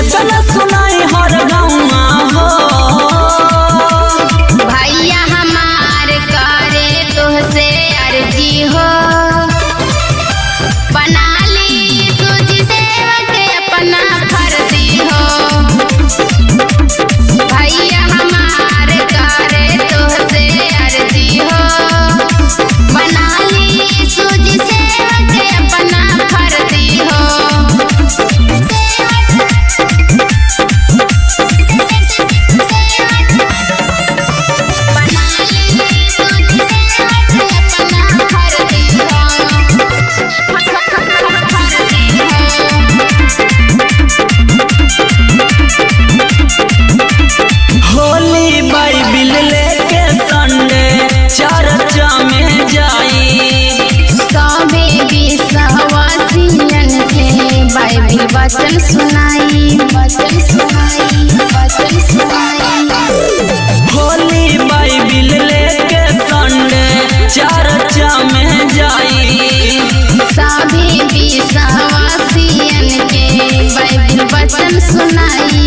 चल सुनाई हर गाँव हो। भैया हमार करे तुहसे अर्जी हो, बना ली तुझ सेवक अपना फर्जी हो। भैया हमार करे तुहसे अर्जी हो, बना ली तुझ सेवक अपना फर्जी हो। होली बाइबिल लेके संडे चर्चा में जाई, सभे विश्वासियन के बाइबिल वचन सुनाई, वचन सुनाई, वचन सुनाई। होली बाइबिल लेके संडे चर्चा में जाई, सभे विश्वासियन के बाइबिल वचन सुनाई,